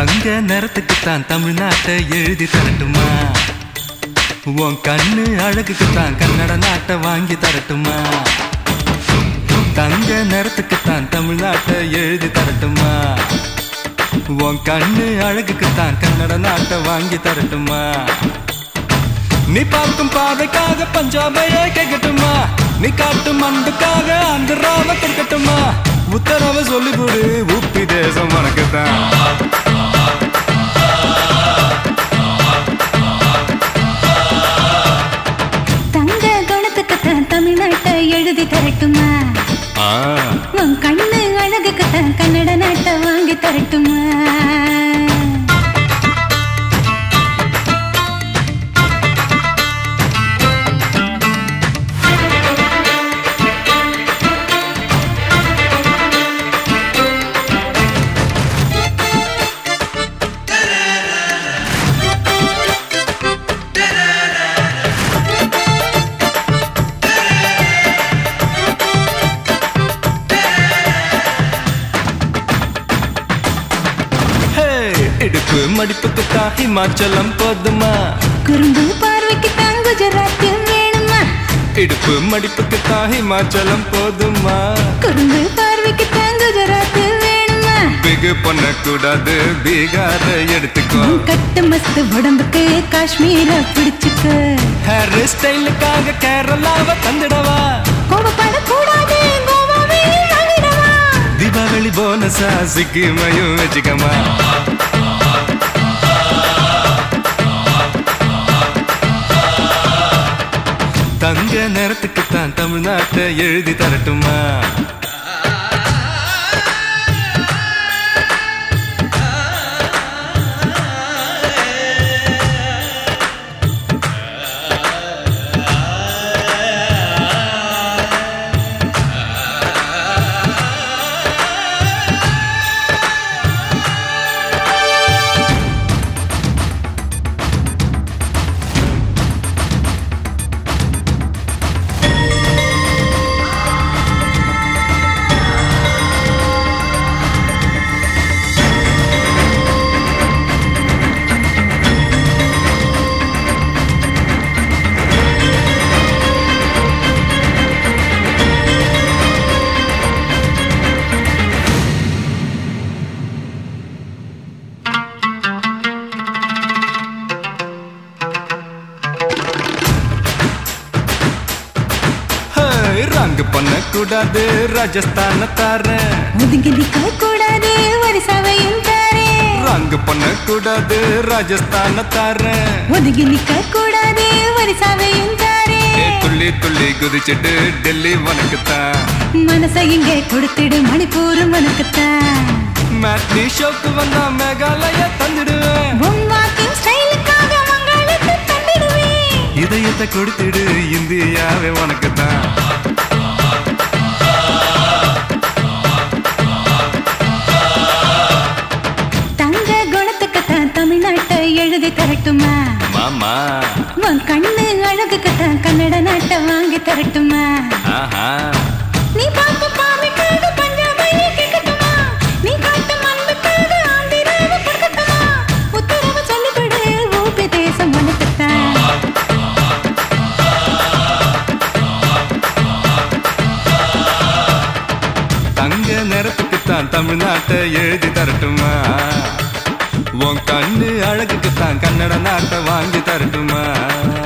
தங்க நிறத்துக்குத்தான் தமிழ்நாட்டை எழுதி தரட்டுமா? உன் கண்ணு அழகுக்குத்தான் கன்னட நாட்டை வாங்கி தரட்டுமா? தங்க நிறத்துக்குத்தான் தமிழ்நாட்டை எழுதி தரட்டுமா? உன் கண்ணு அழகுக்குத்தான் கன்னட நாட்டை வாங்கி தரட்டுமா? நீ பார்க்கும் பாதைக்காக பஞ்சாபையே கேட்கட்டுமா? நீ காட்டும் அன்புக்காக ஆந்திராவை கொடுக்கட்டுமா? உத்தரவை சொல்லிவிடு, உப்பி தேசம் உனக்குத்தான். தங்க குணத்துக்குத்தான் தமிழ்நாட்டை எழுதி தரட்டுமா? உன் கண்ணு அழகுக்குத்தான் கன்னட நாட்டை வாங்கி தரட்டுமா? இடுப்பு மடிப்புக்குத்தான் ஹிமாச்சலம் போதுமா? குறும்பு பார்வைக்குத்தான் குஜராத் வேணுமா? இடுப்பு மடிப்புக்குத்தான் ஹிமாச்சலம் போதுமா? குறும்பு பார்வைக்குத்தான் குஜராத் வேணுமா? பிகு பண்ணக்கூடாது, பீகார எடுத்துக்கோ. கட்டு மஸ்து உடம்புக்கு காஷ்மீர பிடிச்சுக்க. ஹேர் ஸ்டைலுக்காக கேரளாவை தந்துடவா? கோபப்படக்கூடாது, கோவாவே வாங்கிடவா? தீபாவளி போனஸா சிக்கிமையும் வச்சுக்கமா? தங்க நிறத்துக்குத்தான் தமிழ்நாட்டை எழுதி தரட்டுமா? ரங்கு பண்ணக்கூடாது, ராஜஸ்தான தாரேன். ஒதுங்கி நிக்க கூடாது, வரிசாவையும் தாரேன். ரங்கு பண்ணக்கூடாது, ராஜஸ்தான தாரேன். ஒதுங்கி நிக்க கூடாது, வரிசாவையும் தாரேன். துள்ளி துள்ளி குதிச்சுட்டு டெல்லி உனக்குத்தான். மனசை இங்கே கொடுத்துடு, மணிப்பூர் உனக்குத்தான். மேட்னி ஷோக்கு வந்தா மேகாலயா தந்துடுவேன். உன் வாக்கிங் ஸ்டைலுக்காக மங்களத்தை தந்துடுவேன். இதயத்தை கொடுத்துடு, இந்தியாவே உனக்குத்தான். தங்க குணத்துக்குத்தான் தமிழ்நாட்டை எழுதி தரட்டுமா? மாமா உன் கண்ணு அழகுக்குத்தான் கன்னட நாட்டை வாங்கி தரட்டுமா? நீ பார்த்து பார்வைக்காக பஞ்சாபையே கேட்கட்டுமா? நீ காட்டும் அன்புக்காக ஆந்திராவை கொடுக்கட்டுமா? உத்தரவு சொல்லிவிடு, ஊபி தேசம் உனக்குத்தான். தங்க நிறத்துக்குத்தான் தமிழ்நாட்டை எழுதி தரட்டுமா? உன் கண்ணு அழகுக்குத்தான் கன்னட நாட்டை வாங்கி தரட்டுமா?